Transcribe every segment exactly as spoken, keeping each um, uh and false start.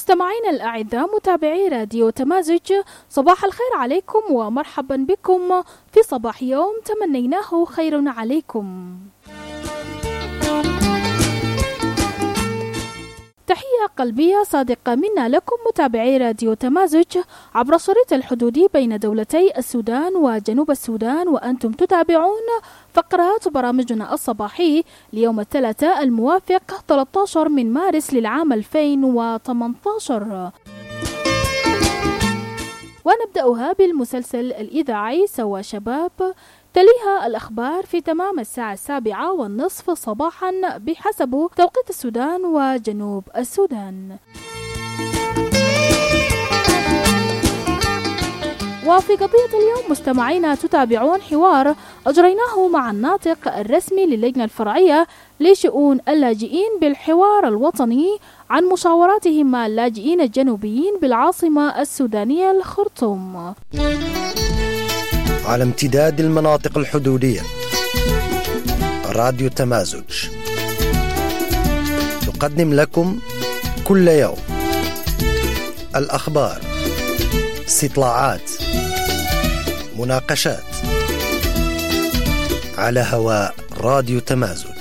مستمعين الأعزاء متابعي راديو تمازج، صباح الخير عليكم ومرحبا بكم في صباح يوم تمنيناه خير عليكم. تحية قلبية صادقة منا لكم متابعي راديو تمازج عبر الشريط الحدودي بين دولتي السودان وجنوب السودان، وأنتم تتابعون فقرات برامجنا الصباحي ليوم الثلاثاء الموافق ثلاثة عشر من مارس للعام ألفين وثمانية عشر، ونبدأها بالمسلسل الإذاعي سوا شباب، تليها الأخبار في تمام الساعة السابعة والنصف صباحا بحسب توقيت السودان وجنوب السودان. وفي قضية اليوم مستمعينا تتابعون حوار أجريناه مع الناطق الرسمي للجنة الفرعية لشؤون اللاجئين بالحوار الوطني عن مشاوراتهم مع اللاجئين الجنوبيين بالعاصمة السودانية الخرطوم. على امتداد المناطق الحدودية، راديو تمازج تقدم لكم كل يوم الأخبار، استطلاعات، مناقشات على هواء راديو تمازج.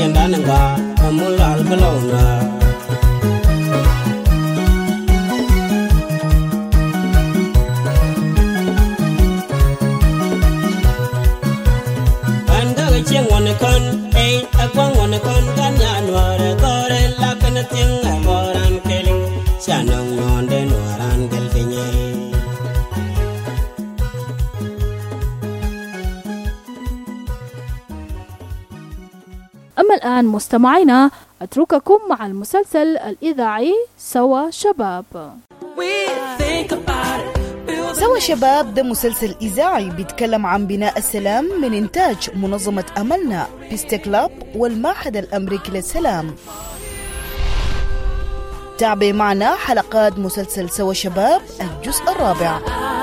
nanga amula albalona anda cheng wan kon ei akwang wan kon kan ya nware gore la kan ting amoran keling chanong nonde nwaran gelfinye. أما الآن مستمعينا أترككم مع المسلسل الإذاعي سوا شباب. سوا شباب ده مسلسل إذاعي بيتكلم عن بناء السلام من إنتاج منظمة أملنا بيست كلاب والمعهد الأمريكي للسلام. تابع معنا حلقات مسلسل سوا شباب الجزء الرابع.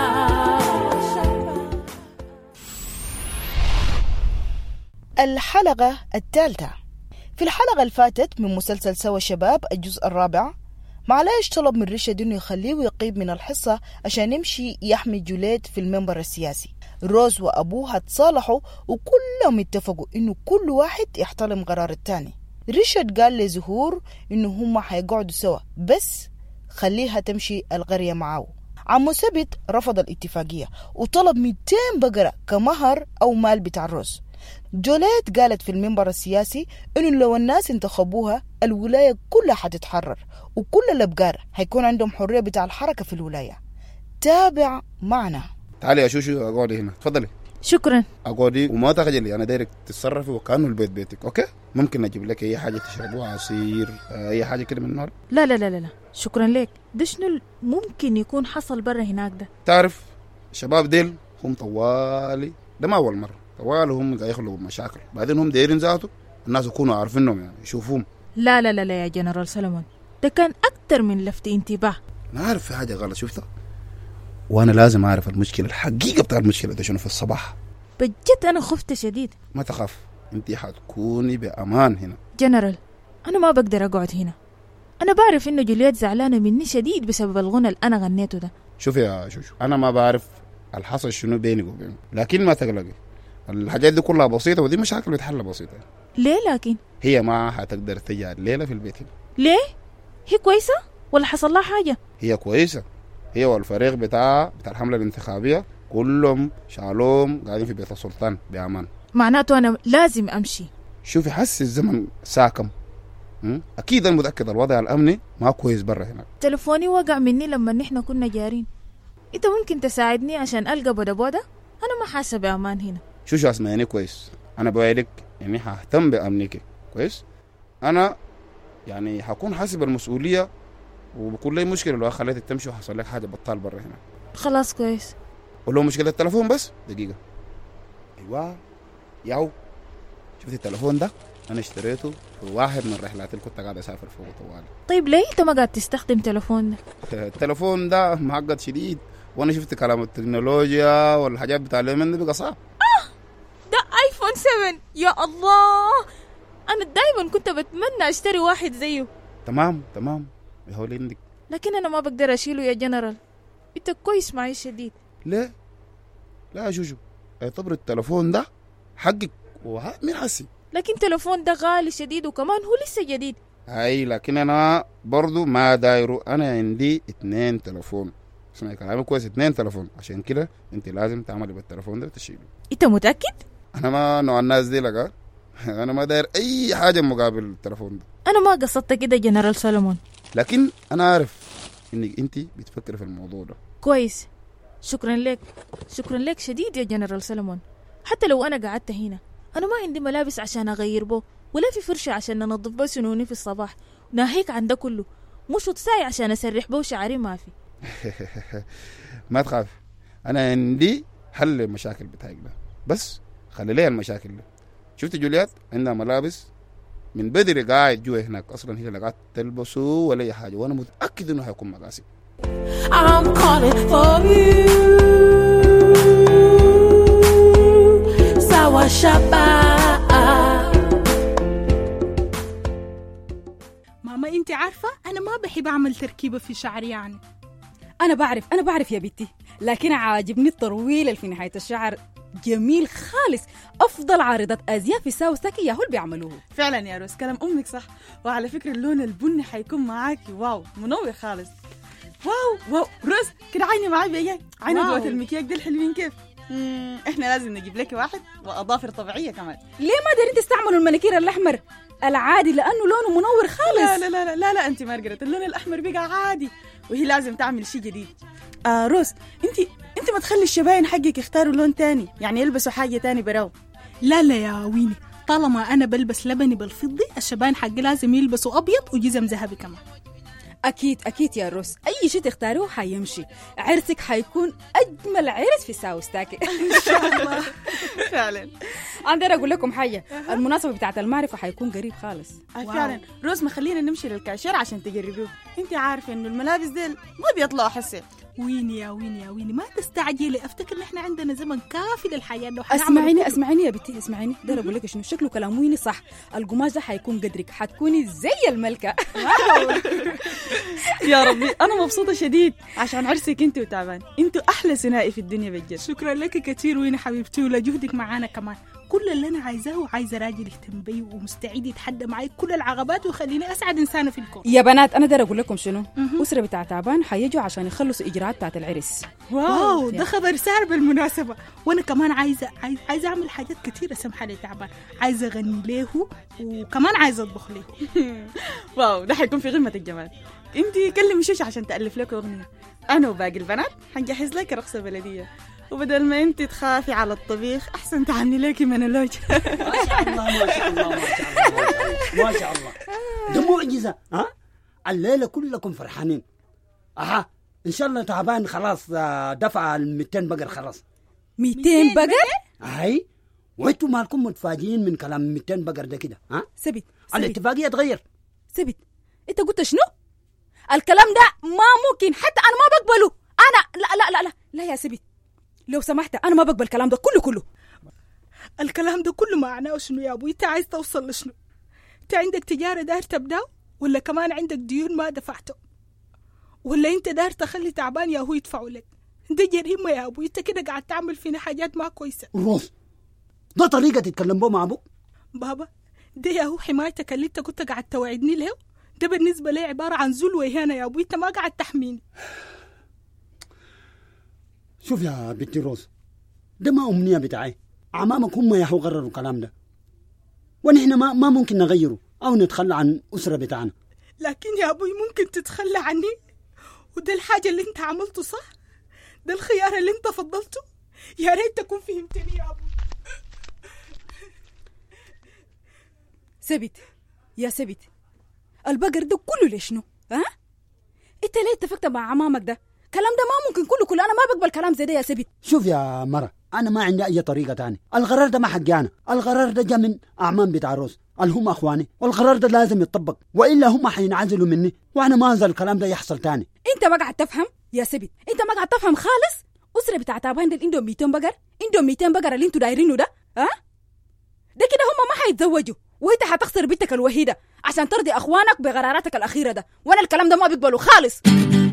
الحلقة الثالثة. في الحلقة الفاتت من مسلسل سوا شباب الجزء الرابع، معلاش طلب من رشد إنه يخليه ويقيب من الحصة عشان يمشي يحمي جوليت في المنبر السياسي. روز وأبوها تصالحوا وكلهم اتفقوا إنه كل واحد يحترم قرار التاني. رشد قال لزهور إنه هم حيقعدوا سوا بس خليها تمشي القرية معاه. عمو سبت رفض الاتفاقية وطلب مئتين بقرة كمهر أو مال بتاع الروز. جوليت قالت في المنبر السياسي إنه لو الناس انتخبوها الولاية كلها حتتحرر وكل الأبقار هيكون عندهم حرية بتاع الحركة في الولاية. تابع معنا. تعالي يا شوشو أقعدي هنا، تفضلي. شكرا. أقعدي وما تخجلي، أنا دايرك تتصرفي وكأنه البيت بيتك. أوكي؟ ممكن أجيب لك أي حاجة تشربوها، عصير، أي حاجة كده من النهار. لا لا لا لا شكرا لك. ده شنو ممكن يكون حصل برا هناك ده؟ تعرف الشباب ديل هم طوالي، ده ما أول مرة، طوالي هم قاعد يخلقوا مشاكل، بعدين هم دايرين ذاته الناس يكونوا عارفينهم يعني يشوفوهم. لا لا لا لا يا جنرال سلمون، ده كان أكتر من لفت انتباه. أنا عارف في حاجة غلط شفتها، وأنا لازم أعرف المشكلة الحقيقة بتاع المشكلة ده شنو في الصباح. بجد أنا خفت شديد. ما تخاف، أنت حتكوني بأمان هنا. جنرال أنا ما بقدر أقعد هنا، أنا بعرف إنه جوليات زعلانة مني شديد بسبب الغنى اللي أنا غنيته ده. شوف يا شوشو، أنا ما بعرف الحصل شنو بيني وبينه، لكن ما تقلقي، الحاجات دي كلها بسيطة ودي مشاكل بتحل بسيطة. ليه لكن؟ هي ما حتقدر تجي الليلة في البيت هنا. ليه؟ هي كويسة ولا حصل لها حاجة؟ هي كويسة، هي والفريق بتاع بتاع الحملة الانتخابية كلهم شالوهم قاعدين في بيت السلطان بأمان. معناته أنا لازم أمشي. شوفي حس الزمن ساكم، أكيد أنا متأكد الوضع الأمني ما كويس برا هنا. تلفوني وقع مني لما نحن كنا جارين، أنت ممكن تساعدني عشان ألقى بودا بودا؟ أنا ما حاسة بأمان هنا. شو شو اسمعني كويس، أنا بوعدك إني ههتم بأمنك كويس. أنا يعني هكون حاسب المسؤولية وبكل أي مشكلة لو خليتك تمشي وحصل لك حاجة بطال برا هنا. خلاص كويس. ولو مشكلة التلفون بس دقيقة. أيوة ياو، شفت التلفون ده أنا اشتريته في واحد من الرحلات اللي كنت قاعد أسافر فوق طوالي. طيب ليه أنت ما قاعد تستخدم تلفون ده؟ التلفون ده معقد شديد، وأنا شفت كلام التكنولوجيا والحاجات بتاع اليومين ده بقى صعب. آه ده آيفون سبعة يا الله، أنا دايما كنت بتمنى أشتري واحد زيه. تمام تمام يا هولي عندك، لكن أنا ما بقدر أشيله يا جنرال، أنت كويس معي شديد. ليه؟ لا يا شوشو، اعتبر التلفون ده حقك ومين حسي. لكن تلفون ده غالي شديد وكمان هو لسه جديد. اي لكن انا برضو ما دايرو، انا عندي اتنين تلفون، اسمعي كلامي كويس، اتنين تلفون، عشان كده انت لازم تعملي بالتلفون ده وتشيله. انت متأكد؟ انا ما نوع الناس دي لقى انا ما داير اي حاجة مقابل التلفون ده. انا ما قصدت كده جنرال سولومون، لكن انا عارف انك انت بتفكر في الموضوع ده كويس. شكرا لك، شكرا لك شديد يا جنرال سولومون. حتى لو انا قعدت هنا انا ما عندي ملابس عشان اغير بو، ولا في فرشة عشان ننظف بو سنوني في الصباح، ناهيك عن ده كله مش وتساي عشان اسرح بو شعري ما في. ما تخاف، انا عندي حل المشاكل بتاعك ده، بس خلي لي المشاكل ده. شفت جوليات عندها ملابس من بدري قاعد جوا هناك، اصلا هي لا قاعد تلبسه ولا اي حاجه، وانا متاكد انه هيكون مقاسي. I'm calling for you سوا شباب. ماما انت عارفة انا ما بحب اعمل تركيبة في شعري يعني. انا بعرف انا بعرف يا بنتي، لكن عاجبني الطرويل اللي في نهاية الشعر جميل خالص. افضل عارضة ازياء في ساوث تاكي ياهو اللي بيعملوه. فعلا يا روز كلام امك صح. وعلى فكره اللون البني حيكون معاكي واو منور خالص. واو واو روز كده عيني معاي بياي عين ادوات المكياج دي الحلوين كيف. مم. احنا لازم نجيب لك واحد واظافر طبيعيه كمان. ليه ما دارين تستعملوا المانيكير الاحمر العادي لانه لونه منور خالص؟ لا لا لا لا لا انت مارغريت اللون الاحمر بقى عادي وهي لازم تعمل شيء جديد. آه روز انت انت ما تخلي الشباين حقك يختاروا لون تاني يعني يلبسوا حاجه تاني براو. لا لا يا ويني طالما انا بلبس لبني بالفضي الشباين حقي لازم يلبسوا ابيض وجزم ذهبي كمان. أكيد أكيد يا روس أي شيء تختاروه حيمشي. عرسك حيكون أجمل عرس في ساوث تاكي إن شاء الله. فعلا عندنا أقول لكم حاجة المناسبة بتاعت المعرفة حيكون قريب خالص. فعلا روز ما خلينا نمشي للكاشير عشان تجربوه. انت عارفة إنه الملابس ديل ما بيطلعوا حسي. ويني يا ويني يا ويني ما تستعجلي افتكر ان احنا عندنا زمن كافي للحياه انه اسمعيني اسمعيني يا بنتي اسمعيني ده اقول لك شنو شكله كلام ويني صح. القماش ده حيكون قدرك حتكوني زي الملكه. يا ربي انا مبسوطه شديد عشان عرسك انت وتعبان. انتوا احلى ثنائي في الدنيا بجد. شكرا لك كثير ويني حبيبتي ولجهدك معانا كمان. كل اللي انا عايزاه عايزه راجل يهتم بي ومستعد يتحدى معي كل العقبات ويخليني اسعد انسانه في الكون. يا بنات انا داير اقول لكم شنو اسره بتاع تعبان حيجوا عشان يخلصوا اجراءات بتاعت العرس. واو ده خبر سار بالمناسبه. وانا كمان عايزه عايزه عايزه اعمل حاجات كثيره سمحه لي تعبان. عايزه اغني له وكمان عايزه اطبخ له. واو ده حيكون في قمه الجمال. انت كلمي شوشه عشان تالف لك اغنيه. انا وباقي البنات حنجهز لك رقصه بلديه وبدل ما انت تخافي على الطبيخ احسن تعملي لك منولوج. ما شاء الله ما شاء الله ما شاء الله ما شاء الله ده معجزه. ها الليله كلكم فرحانين. اها ان شاء الله تعبان خلاص دفع ال مئتين بقر خلاص. مئتين بقر؟ هاي وانتوا مالكم متفاجئين من كلام مئتين بقر ده كده. ها سبت الاتفاقيه تغير. سبت انت قلت شنو؟ الكلام ده ما ممكن حتى انا ما بقبله. انا لا لا لا لا لا يا سبت لو سمحت انا ما بقبل الكلام ده كله كله. الكلام ده كله معناه شنو يا ابوي؟ انت عايز توصل لشنو؟ انت عندك تجاره داير تبدا ولا كمان عندك ديون ما دفعته ولا انت داير تخلي تعبان يا هو يدفعوا لك؟ ده جريمه يا ابوي. انت كده قاعد تعمل فينا حاجات ما كويسه. روز ده طريقه تتكلم بها مع ابوك؟ بابا ده يا هو حمايتك اللي انت كنت قاعد توعدني له ده بالنسبه لي عباره عن ذل واهانه يا ابوي. انت ما قاعد تحميني. شوف يا بنتي روز ده ما أمنية بتاعي. عمامك هم يا هو قرروا الكلام ده ونحن ما ما ممكن نغيره أو نتخلى عن أسرة بتاعنا. لكن يا أبوي ممكن تتخلى عني وده الحاجة اللي انت عملته صح. ده الخيار اللي انت فضلته. يا ريت تكون فهمتني يا أبوي. سبت يا سبت البقر ده كله ليش شنو؟ ها انت ليه اتفقت مع عمامك ده؟ كلام ده ما ممكن كله كله. انا ما بقبل كلام زي ده يا سبت. شوف يا مرة انا ما عندي اي طريقه تاني. القرار ده ما حقي انا. القرار ده جا من اعمام بتاع روز اللي هم اخواني والقرار ده لازم يتطبق والا هم حينعزلوا مني وانا ما انزل الكلام ده يحصل تاني. انت ما قاعد تفهم يا سبت. انت ما قاعد تفهم خالص. اسره بتاع تعبان دي عندهم مئتين بقر. عندهم مئتين بقر اللي انتوا دايرينه ده. ها ده كده هم ما حيتزوجوا وانت حتخسر بنتك الوحيده عشان ترضي اخوانك بقراراتك الاخيره ده. وانا الكلام ده ما بقبله خالص.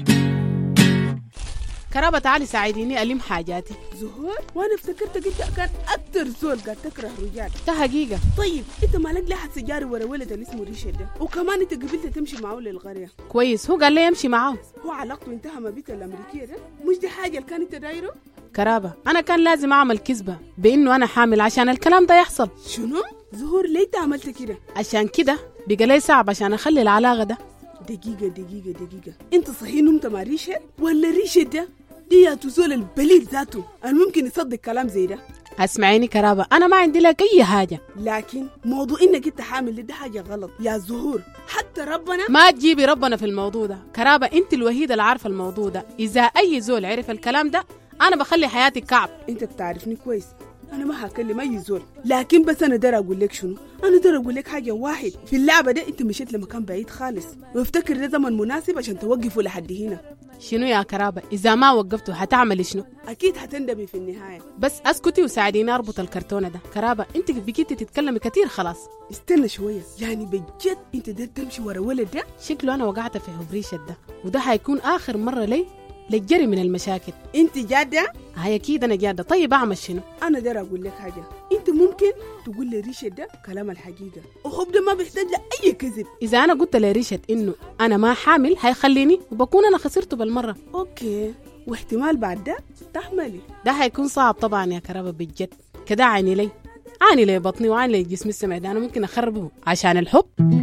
كرابة تعالي ساعديني ألم حاجاتي. زهور وانا افتكرتك انت كان اكتر زول قاعد تكره رجال. ده حقيقة. طيب انت مالك لحد سجاري ورا ولد اللي اسمه ريشد ده وكمان انت قبلت تمشي معه للقرية. كويس هو قال لي يمشي معاه. هو علاقته انتهى مع بيت الامريكية ده مش دي حاجة اللي كان انت دايره؟ كرابة انا كان لازم اعمل كذبة بانه انا حامل عشان الكلام ده يحصل. شنو؟ زهور ليه انت عملت كده؟ عشان كده بقى لي صعب عشان اخلي العلاقة ده. دقيقة دقيقة دقيقة انت صحيح نمت مع ريشد ولا ريشد ده دي يا تزول البليل ذاته الممكن يصدق كلام زي ده؟ اسمعيني كرابة انا ما عندي لك اي حاجة لكن موضوع انك انت حامل ده حاجة غلط يا زهور. حتى ربنا ما تجيبي ربنا في الموضوع ده. كرابة انت الوحيدة اللي عارفة الموضوع ده. اذا اي زول عرف الكلام ده انا بخلي حياتي كعب. انت بتعرفني كويس انا ما هكلم اي زول لكن بس انا دار اقول لك شنو. انا دار اقول لك حاجه واحد في اللعبه ده. انت مشيت لمكان بعيد خالص وافتكر ده زمن مناسب عشان توقفوا لحد هنا. شنو يا كرابة اذا ما وقفتوا هتعملي شنو؟ اكيد هتندمي في النهايه. بس اسكتي وساعديني اربط الكرتونه ده. كرابة انت بقيتي تتكلمي كتير خلاص. استنى شويه يعني بجد انت ده تمشي ورا ولد ده؟ شكله انا وقعت في هبريشة ده وده هيكون اخر مره لي للجري من المشاكل. انت جاده؟ هاي اكيد انا جاده. طيب اعمل شنو؟ انا داير اقول لك حاجه، انت ممكن تقول لريشد ده كلام الحقيقه، وحب ده ما بيحتاج لاي كذب. اذا انا قلت لريشد انه انا ما حامل هيخليني وبكون انا خسرته بالمره. اوكي، واحتمال بعد ده تحملي. ده هيكون صعب طبعا يا كرابه بجد. كده عاني لي عاني لي بطني وعاني لي جسمي السمع ده، انا ممكن اخربه عشان الحب.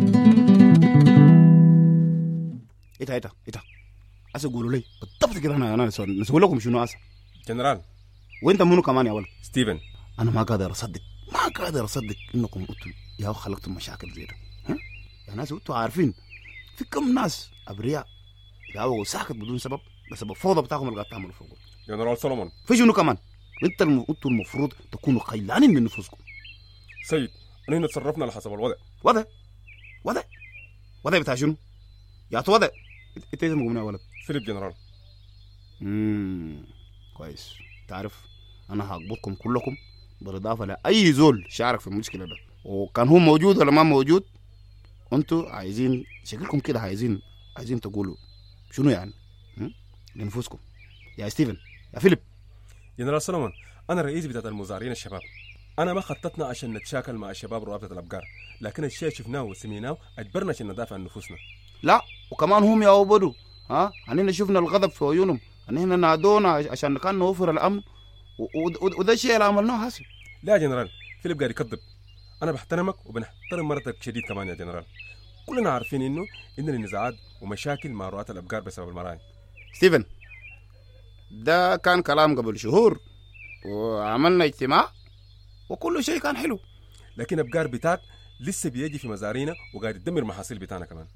ايه ده ايه ده ايه ده اسا قولوا لي بالضبط كده. انا انا نسوي لكم شنو اسا جنرال؟ وانت منو كمان يا ولد؟ ستيفن. انا ما قادر اصدق ما قادر اصدق انكم انتم يا خلقتم مشاكل زي ده. ها يا ناس انتوا عارفين في كم ناس ابرياء يداووا ساكت بدون سبب بسبب فوضى بتاعكم اللي قاعد تعملوا فوقهم. جنرال سولومون في شنو كمان؟ انت الم... انتوا المفروض تكونوا خيلانين من نفوسكم. سيد انا هنا تصرفنا على حسب الوضع. وضع وضع وضع بتاع شنو؟ يا وضع انت اسمك منو يا ولد؟ فيليب جنرال. امم كويس. تعرف انا هقبضكم كلكم بالاضافه لاي زول شارك في المشكله ده، وكان هو موجود ولا ما موجود. انتوا عايزين شكلكم كده عايزين عايزين تقولوا شنو يعني لنفوسكم. يا ستيفن يا فيليب. جنرال سولومون انا الرئيس بتاع المزارعين الشباب. انا ما خططنا عشان نتشاكل مع الشباب رابطه الابقار، لكن الشيء شفناه وسميناه اجبرنا عشان ندافع عن نفوسنا. لا وكمان هم يا بدو ها اننا شفنا الغضب في عيونهم، اننا نادونا عشان كان نوفر الامن، وده الشيء اللي عملناه هسه. لا يا جنرال، فيليب قاعد يكذب. انا بحترمك وبنحترم مرتك شديد كمان يا جنرال. كلنا عارفين انه عندنا نزاعات ومشاكل مع رعاة الابقار بسبب المراعي. ستيفن ده كان كلام قبل شهور وعملنا اجتماع وكل شيء كان حلو، لكن ابقار بتاعك لسه بيجي في مزارينا وقاعد يدمر محاصيل بتاعنا كمان.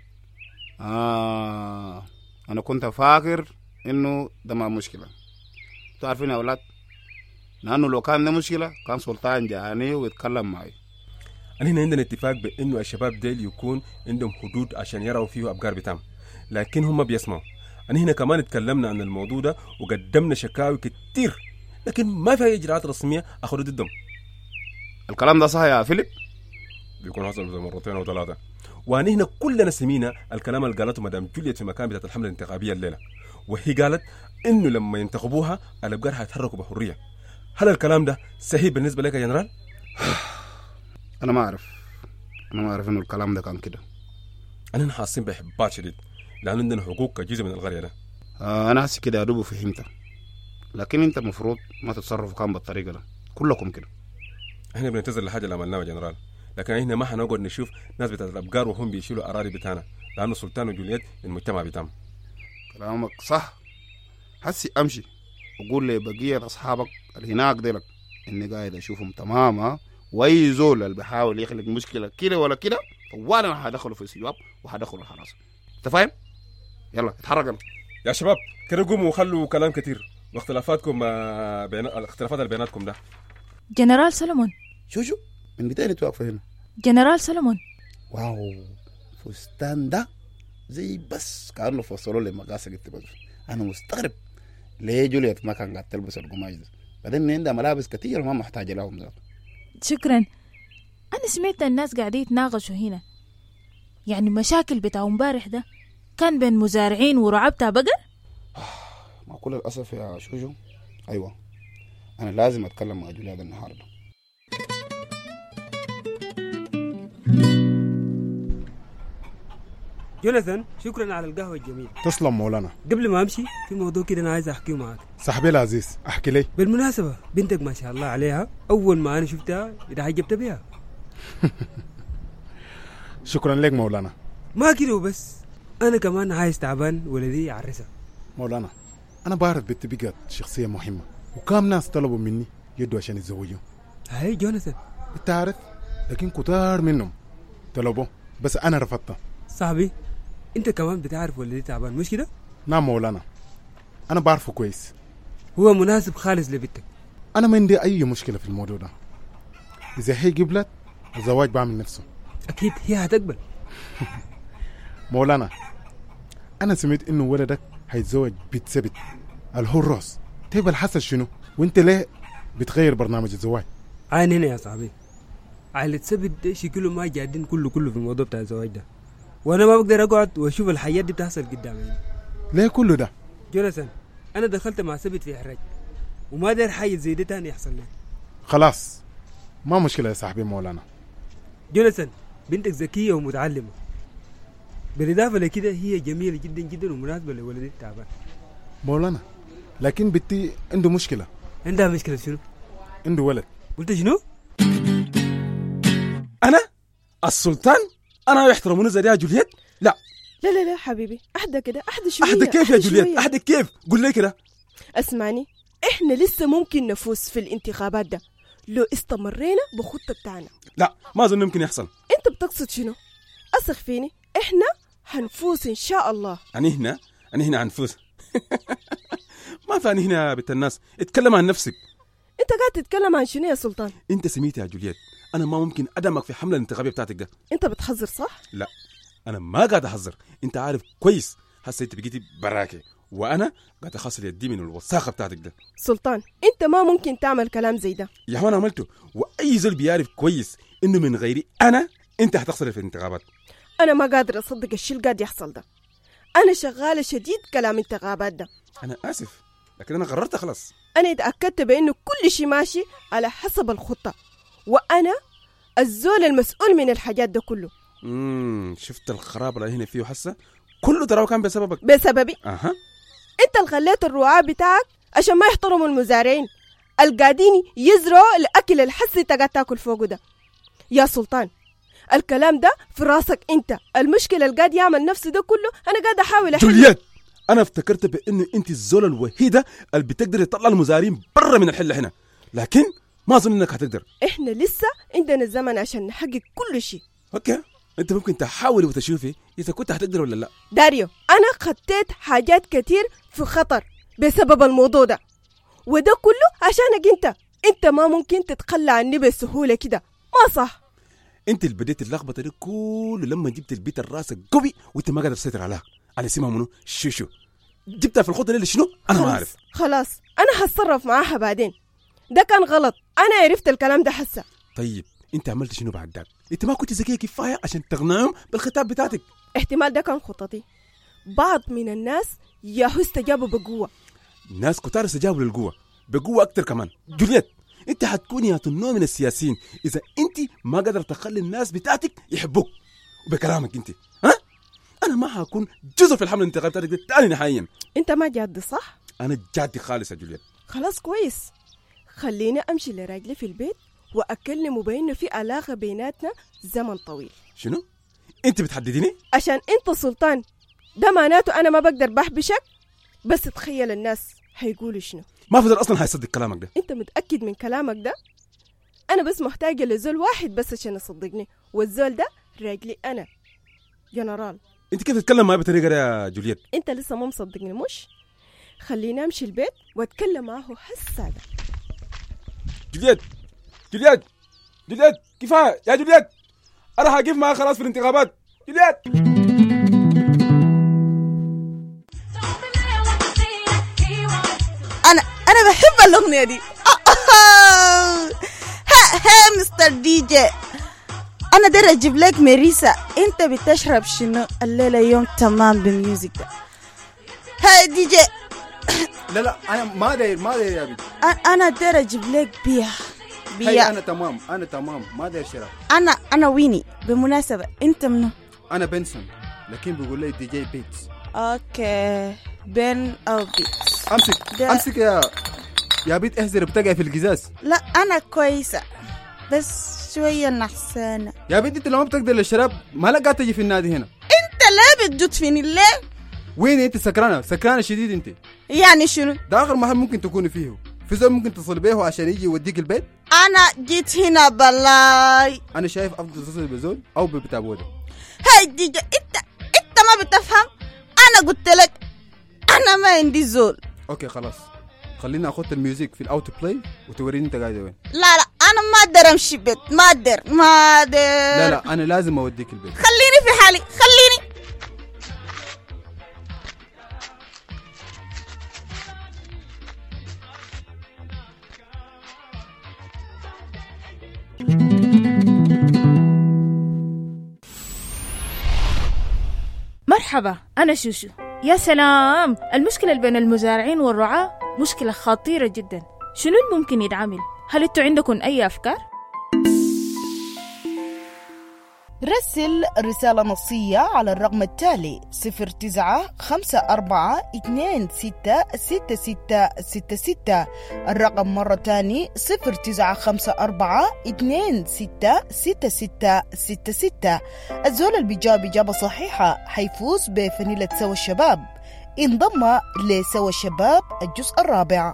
آه أنا كنت فاكر إنه ده ما مشكلة. تعرفين يا أولاد لأنه لو كان ده مشكلة كان سلطان جاني ويتكلم معي. أنا هنا عندنا اتفاق بإنه الشباب ديل يكون عندهم حدود عشان يروا فيه أبقار بتاعهم، لكن هم بيسمعوا. أنا هنا كمان اتكلمنا عن الموضوع ده وقدمنا شكاوي كتير، لكن ما في إجراءات رسمية أخذوا ضدهم. الكلام ده صح يا فيليب؟ بيكون حصل زي مرتين أو ثلاثة. وأنا هنا كلنا سمينا الكلام اللي قالته مدام جوليت في مكان بتاعت الحملة الانتخابية الليلة، وهي قالت إنه لما ينتخبوها الأبقار هيتحركوا بحرية. هل الكلام ده صحيح بالنسبة لك يا جنرال؟ أنا ما أعرف أنا ما أعرف إنه الكلام ده كان كده. أنا حاسين بإحباط شديد لأن عندنا حقوق كجزء من القرية ده. آه أنا حاسس كده يا دوب فهمت، لكن أنت المفروض ما تتصرفوا كان بالطريقة ده كلكم كده. إحنا بننتظر الحاجة اللي عملناها يا جنرال، لكن إحنا ما حنقعد نشوف ناس بتاعت الأبقار وهم بيشيلوا أراضي بتاعنا، لأنه سلطان وجوليت المجتمع بتاعهم. كلامك صح. حسي أمشي وقول لي بقية أصحابك اللي هناك ديلك إني قاعد أشوفهم تماما، وأي زول اللي بيحاول يخلق مشكلة كده ولا كده طوال أنا هدخله في السجواب وهدخله الحراسة. أنت فاهم؟ يلا اتحرك يلا يا شباب كده قوموا وخلوا كلام كتير واختلافاتكم بين الاختلافات اللي بيناتكم ده. جنرال سولومون شو شو من بداية توقف هنا. جنرال سولومون واو فستان ده زي بس كأنه فصلوا لي مقاسة قلت بس أنا مستغرب ليه جوليت ما كان قاعد تلبس القماش ده، بعدين عندها ملابس كتير وما محتاجة لهم ذات. شكرا. أنا سمعت الناس قاعدين يتناقشوا هنا، يعني مشاكل بتاع امبارح ده كان بين مزارعين ورعاة بتاع بقر؟ مع كل الأسف يا شوشو أيوة أنا لازم أتكلم مع جوليت النهاردة. جوناثان شكرا على القهوة الجميل. تسلم مولانا. قبل ما أمشي في موضوع كده أنا عايز أحكيه معك. صاحبي العزيز أحكي لي. بالمناسبة بنتك ما شاء الله عليها، أول ما أنا شفتها إذا عجبت بها. شكرا لك مولانا. ما كده وبس، أنا كمان عايز تعبان ولدي يعرسها. مولانا أنا بعرف بنتي بقت شخصية مهمة وكام ناس طلبوا مني يدوا عشان يتزوجوا. هاي جوناثان أنت عارف، لكن كتار منهم طلبوا بس أنا رفضتها. صاحبي انت كمان بتعرف ولدي تعبان مش كده؟ نعم مولانا انا بعرفه كويس. هو مناسب خالص لبنتك. انا ما عندي اي مشكله في الموضوع ده، اذا هي قبلت الزواج بعمل نفسه. اكيد هي هتقبل. مولانا انا سمعت انه ولدك هيتزوج بنت سبت الهراس. طيب الحسن شنو وانت ليه بتغير برنامج الزواج؟ عين هنا يا صاحبي، عائلة سبت ده شكله ما جادين كله كله في الموضوع بتاع الزواج ده، وانا ما بقدر اقعد واشوف الحياة دي بتحصل قدامي. ليه كله ده؟ جوناثان انا دخلت مع سبت في حراج وما داير حاجه زي ده تاني يحصل لي. خلاص ما مشكله يا صاحبي مولانا. جوناثان بنتك ذكيه ومتعلمه، بالاضافه لكده هي جميله جدا جدا ومناسبه لولدي التعبان. مولانا لكن بنتي عنده مشكله. عندها مشكله شنو؟ عنده ولد. قلت شنو؟ انا السلطان؟ انا يحترموني زي دي يا جولييت؟ لا لا لا لا حبيبي، احدى كده، احدى شويه. احدى كيف يا جولييت؟ احدى كيف؟ قول لي كده. اسمعني، احنا لسه ممكن نفوز في الانتخابات ده لو استمرينا بخطة بتاعنا. لا ما اظن يمكن يحصل. انت بتقصد شنو؟ اثق فيني، احنا هنفوز ان شاء الله. أنا هنا أنا هنا هنفوز. ما فاني هنا بنت الناس، اتكلم عن نفسك. انت قاعد تتكلم عن شنو يا سلطان؟ انت سميت يا جولييت، انا ما ممكن ادمك في حمله الانتخابيه بتاعتك ده. انت بتحذر صح؟ لا انا ما قاعد احذر، انت عارف كويس هسه انت بقيتي براكي وانا قاعد اخسر يدي من الوساخه بتاعتك ده. سلطان انت ما ممكن تعمل كلام زي ده. يا هو انا عملته، واي زول بيعرف كويس انه من غيري انا انت هتخسر في الانتخابات. انا ما قادر اصدق الشيء اللي قاعد يحصل ده. انا شغاله شديد كلام الانتخابات ده. انا اسف لكن انا قررت خلاص. انا اتاكدت بانه كل شيء ماشي على حسب الخطه، وانا الزول المسؤول من الحاجات ده كله. امم شفت الخراب اللي هنا فيه حسه كله تراه كان بسببك. بسببي؟ اها انت اللي خليت الرعاة بتاعك عشان ما يحترموا المزارعين القاعدين يزرعوا الاكل الحسي تقعد تاكل فوقه ده. يا سلطان الكلام ده في راسك انت، المشكله اللي قاعد يعمل نفسه ده كله انا قاعد احاول احل. جولييت انا افتكرت بانه انت الزوله الوحيده اللي بتقدر تطلع المزارعين برا من الحله هنا، لكن ما اظن انك هتقدر. احنا لسه عندنا الزمن عشان نحقق كل شيء. اوكي انت ممكن تحاولي وتشوفي اذا كنت هتقدر ولا لا. داريو انا خطيت حاجات كتير في خطر بسبب الموضوع ده، وده كله عشانك انت. انت ما ممكن تتخلى عني بسهوله كده، ما صح. انت اللي بديت اللخبطه دي كله لما جبت البيت الراسك قوي وانت ما قادر تسيطر عليها، على اسمها منو شوشو. جبتها في الخطه دي شنو؟ انا ما عارف. خلاص انا هتصرف معاها بعدين، ده كان غلط، انا عرفت الكلام ده حسه. طيب انت عملت شنو بعد ذاك؟ انت ما كنت ذكيه كفايه عشان تقنعهم بالخطاب بتاعتك. احتمال ده كان خطتي. بعض من الناس ياهو استجابوا بقوه. ناس كتار استجابوا للقوه بقوه اكتر كمان. جولييت انت حتكوني يا تنو من السياسيين اذا انت ما قدر تخلي الناس بتاعتك يحبوك وبكلامك انت. ها انا ما هكون جزء في الحمله الانتخابيه بتاعتك دي تاني نهائيا. انت ما جاد صح؟ انا جادي خالص يا جولييت. خلاص كويس، خليني امشي لراجلي في البيت واكلمه بانه في علاقه بيناتنا زمن طويل. شنو؟ انت بتحدديني؟ عشان انت سلطان، ده معناته انا ما بقدر بحبشك. بس تخيل الناس هيقولوا شنو. ما فضل اصلا هيصدق كلامك ده. انت متاكد من كلامك ده؟ انا بس محتاجه لزول واحد بس عشان يصدقني، والزول ده راجلي انا جنرال. انت كيف تتكلم معي بالطريقه دي يا جولييت؟ انت لسه ما مصدقني مش؟ خليني امشي البيت واتكلم معاه هسه. جولييت جولييت جولييت كفايه يا جولييت، انا هقف معاك خلاص في الانتخابات. جولييت انا انا بحب الاغنيه دي. ها ها مستر دي جي، انا داير اجيب لك ميريسا. انت بتشرب شنو الليله يوم تمام بالميوزك ده؟ ها دي جي. لا لا انا ما داير ما داير يا بنت. انا داير اجيب لك بيها بيها. انا تمام انا تمام ما داير شراب. انا انا ويني. بمناسبه انت منو؟ انا بنسون، لكن بيقول لي دي جي بيتس. اوكي بن او بيتس. امسك ده. امسك يا يا بيت اهزر بتقع في القزاز. لا انا كويسه بس شويه نحسانه. يا بنت انت لو ما بتقدر للشراب ما لقى تجي في النادي هنا. انت لا بتجد فيني ليه؟ وين انت؟ سكرانه سكرانه شديد انت. يعني شنو؟ ده اخر محل ممكن تكوني فيه. في زول ممكن تصل بيه عشان يجي يوديك البيت. انا جيت هنا بلاي. انا شايف افضل تصل بزول او ببتاع بوده. هاي ديجا انت انت ما بتفهم. انا قلت لك انا ما عندي زول. اوكي خلاص خلينا اخد الميوزك في الاوتو بلاي وتوريني انت قاعده وين. لا لا انا ما اقدر امشي بيت، ما اقدر ما اقدر. لا لا انا لازم اوديك البيت. خليني في حالي خليني. مرحبا أنا شوشو. يا سلام، المشكلة بين المزارعين والرعاة مشكلة خطيرة جدا. شنو الممكن يتعامل؟ هل انتوا عندكم أي أفكار؟ رسل رسالة نصية على الرقم التالي صفر تسعة خمسة أربعة اثنين ستة ستة ستة ستة ستة. الرقم مرة تاني صفر تسعة خمسة أربعة اثنين ستة ستة ستة ستة ستة. الزول اللي بيجاوب إجابة صحيحة حيفوز بفانيلة سوا الشباب. انضم لسوا الشباب الجزء الرابع.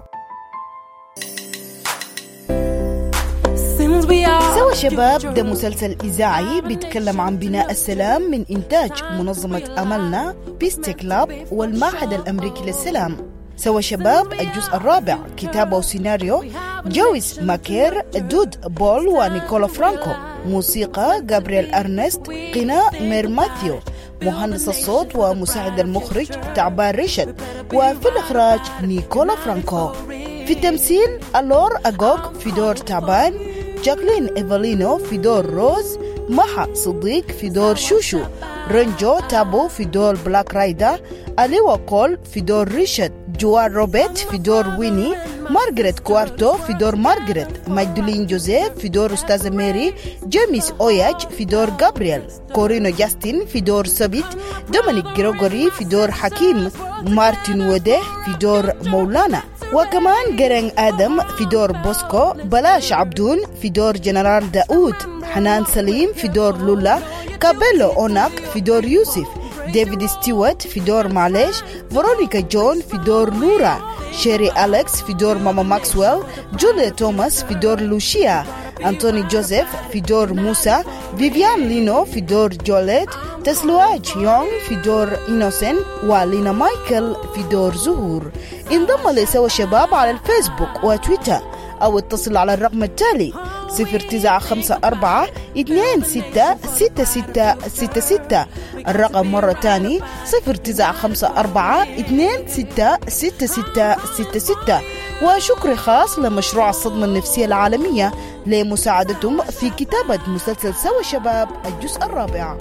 سوا شباب ده مسلسل إذاعي بيتكلم عن بناء السلام من إنتاج منظمة أملنا بيستي كلاب والمعهد الأمريكي للسلام. سوا شباب الجزء الرابع، كتابة وسيناريو جويس ماكير، دود بول ونيكولا فرانكو، موسيقى جابرييل أرنست، غناء مير ماثيو، مهندس الصوت ومساعد المخرج تعبان ريشد، وفي الإخراج نيكولا فرانكو. في التمثيل ألور أغوغ في دور تعبان، جاكلين إيفالينو في دور روز، محا صديق في دور شوشو، رنجو تابو في دور بلاك رايدا، أليوا كول في دور ريشد، جوار روبيت في دور ويني، مارغريت كوارتو في دور مارغريت، ماجدولين جوزيف في دور أستاذة ميري، جيميس أوياج في دور جابرييل، كورينو جاستين في دور سبيت، دومينيك جريغوري في دور حكيم، مارتن وديه في دور مولانا، وكمان جرين آدم في دور بوسكو، بلاش عبدون في دور جنرال داود، حنان سليم في دور لولا، كابيلو أوناك في دور يوسف، ديفيد ستيوارت في دور معليش، فيرونيكا جون في دور لورا، شيري أليكس في دور ماما ماكسويل، جوليا توماس في دور لوشيا، أنتوني جوزيف في دور موسى، فيفيان لينو في دور جوليت، تسلواج يونغ في دور إنوسين، ولينا مايكل في دور زهور. انضم لسوا شباب على الفيسبوك وتويتر أو اتصل على الرقم التالي صفر تسعة خمسة أربعة اثنين ستة ستة ستة ستة ستة. الرقم مرة تاني صفر تسعة خمسة أربعة اثنين ستة ستة ستة ستة ستة. وشكر خاص لمشروع الصدمة النفسية العالمية لمساعدتهم في كتابة مسلسل سوا شباب الجزء الرابع.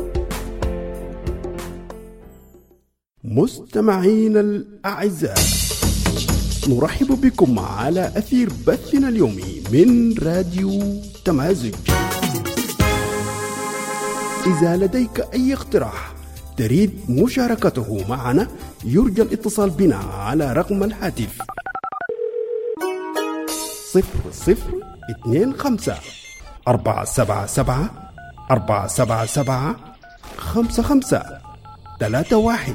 مستمعين الأعزاء، نرحب بكم على أثير بثنا اليومي من راديو تمازج. إذا لديك أي اقتراح تريد مشاركته معنا يرجى الاتصال بنا على رقم الهاتف صفر صفر اثنين خمسة أربعة سبعة سبعة أربعة سبعة سبعة خمسة خمسة ثلاثة واحد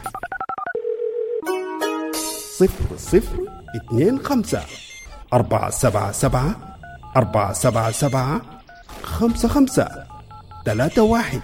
صفر صفر اثنين خمسة أربعة سبعة سبعة أربعة سبعة سبعة خمسة خمسة ثلاثة واحد.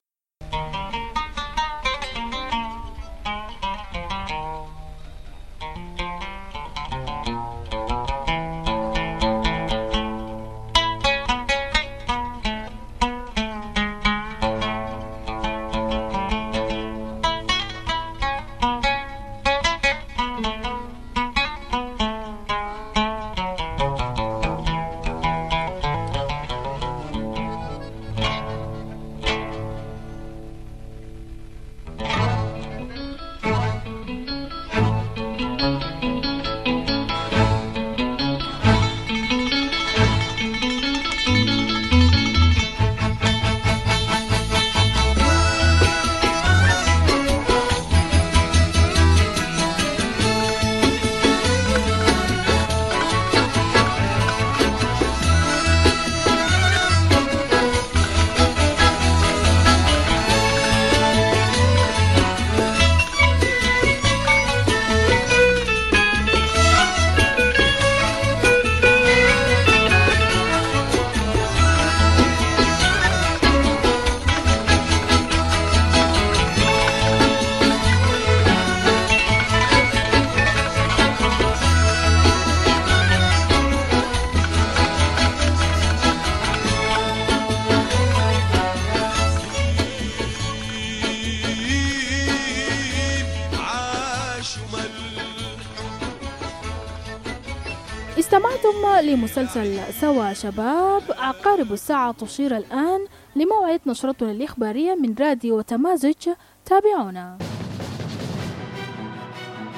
استمعتم لمسلسل سوا شباب. عقارب الساعة تشير الآن لموعد نشرتنا الإخبارية من راديو تمازج. تابعونا.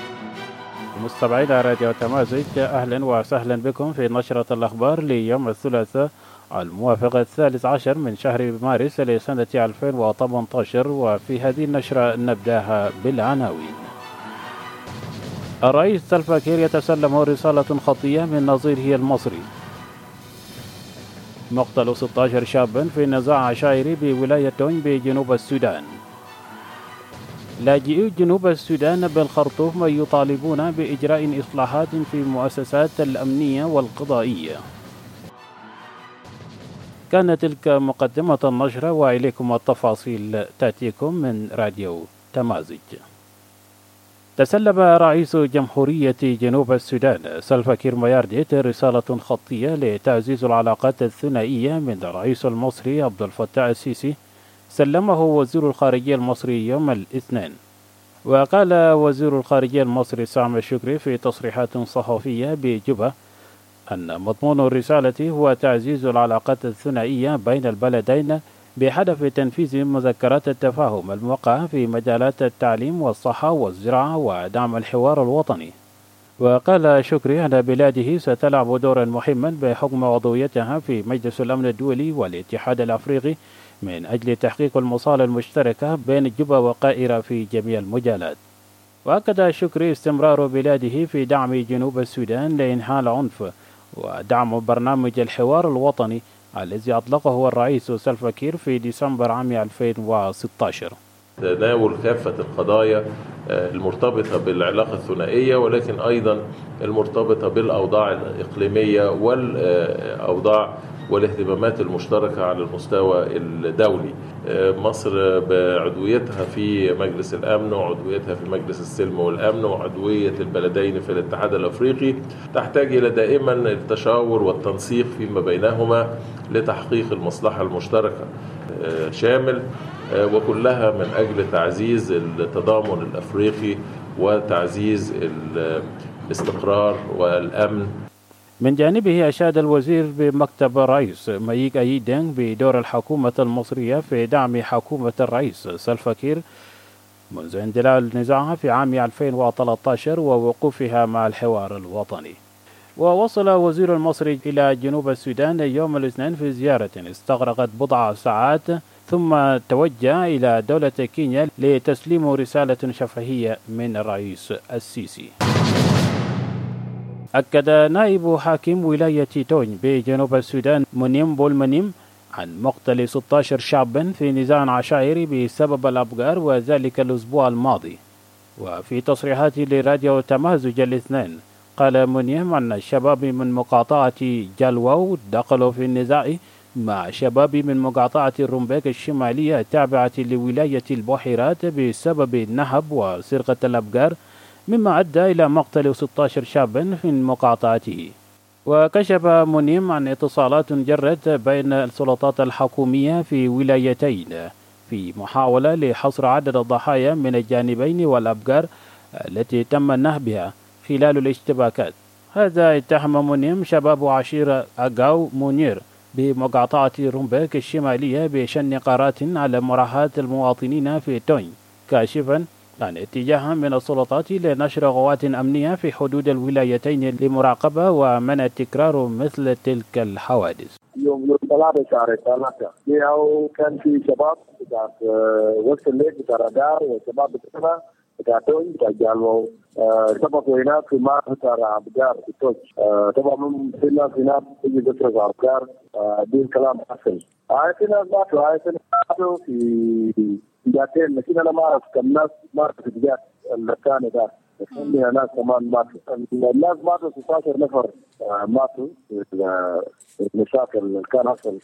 مستمعينا راديو تمازج، أهلا وسهلا بكم في نشرة الأخبار ليوم الثلاثاء الموافق الثالث عشر من شهر مارس لسنة ألفين وثمانية عشر. وفي هذه النشرة نبدأها بالعناوين. الرئيس سلفا كير يتسلم رسالة خطية من نظيره المصري. مقتل ستة عشر شابا في نزاع عشائري بولاية تونج بجنوب السودان. لاجئو جنوب السودان بالخرطوم يطالبون بإجراء إصلاحات في المؤسسات الأمنية والقضائية. كانت تلك مقدمة النشرة، وإليكم التفاصيل تأتيكم من راديو تمازج. تسلم رئيس جمهورية جنوب السودان سلفا كير ميارديت رسالة خطية لتعزيز العلاقات الثنائية من الرئيس المصري عبد الفتاح السيسي، سلمه وزير الخارجية المصري يوم الاثنين. وقال وزير الخارجية المصري سامح شكري في تصريحات صحفية بجوبا أن مضمون الرسالة هو تعزيز العلاقات الثنائية بين البلدين بهدف تنفيذ مذكرات التفاهم الموقعة في مجالات التعليم والصحة والزراعة ودعم الحوار الوطني. وقال شكري أن بلاده ستلعب دورا مهما بحكم عضويتها في مجلس الأمن الدولي والاتحاد الأفريقي من أجل تحقيق المصالح المشتركة بين جوبا وقائرة في جميع المجالات. وأكد شكري استمرار بلاده في دعم جنوب السودان لإنهاء العنف ودعم برنامج الحوار الوطني الذي أطلقه الرئيس سلفا كير في ديسمبر عام ألفين وستة عشر. تناول كافة القضايا المرتبطة بالعلاقة الثنائية، ولكن أيضا المرتبطة بالأوضاع الإقليمية والأوضاع والاهتمامات المشتركة على المستوى الدولي. مصر بعضويتها في مجلس الأمن وعضويتها في مجلس السلم والأمن وعضوية البلدين في الاتحاد الأفريقي تحتاج إلى دائما التشاور والتنسيق فيما بينهما لتحقيق المصلحة المشتركة شامل، وكلها من أجل تعزيز التضامن الأفريقي وتعزيز الاستقرار والأمن. من جانبه أشاد الوزير بمكتب الرئيس مايك أيدين بدور الحكومة المصرية في دعم حكومة الرئيس سلفا كير منذ اندلاع النزاع في عام ألفين وثلاثة عشر ووقوفها مع الحوار الوطني. ووصل وزير المصري إلى جنوب السودان يوم الاثنين في زيارة استغرقت بضع ساعات، ثم توجه إلى دولة كينيا لتسليم رسالة شفهية من الرئيس السيسي. أكد نائب حاكم ولاية تونج بجنوب السودان منيم بولمنيم عن مقتل ستة عشر شابا في نزاع عشائري بسبب الأبقار، وذلك الأسبوع الماضي. وفي تصريحات لراديو تمازج الاثنين قال منيم أن الشباب من مقاطعة جالواو دخلوا في النزاع مع شباب من مقاطعة الرمباك الشمالية التابعة لولاية البحيرات بسبب النهب وسرقة الأبقار، مما أدى إلى مقتل ستة عشر شابا في مقاطعته. وكشف منيم عن اتصالات جرت بين السلطات الحكومية في ولايتين في محاولة لحصر عدد الضحايا من الجانبين والأبقار التي تم نهبها خلال الاشتباكات. هذا اتهم منيم شباب عشيرة أغاو مونير بمقاطعة رومبيك الشمالية بشن قرارات على مراحة المواطنين في تونج، كاشفا عن اتجاه من السلطات لنشر غوات أمنية في حدود الولايتين لمراقبة ومنع تكرار مثل تلك الحوادث. يوم يوم ثلاثة شهر ثلاثة ياو كان في شباب بتاع وسط الليل بتاع رادار وشباب بتاع بتاع تونج بتاع جالو سبقوا هناك في معرض بتاع أبقار في تونج. طبعا في ناس هناك يجي يسرق أبقار، دي الكلام حصل. هاي في ناس ماتوا، هاي في ناس ماتوا في جاتين، لكن أنا ما أعرف كم ناس ماتوا في الجات المكان ده، لكن ناس كمان ماتوا. الناس ماتوا ستة عشر نفر ماتوا في المشاكل اللي كان حصل.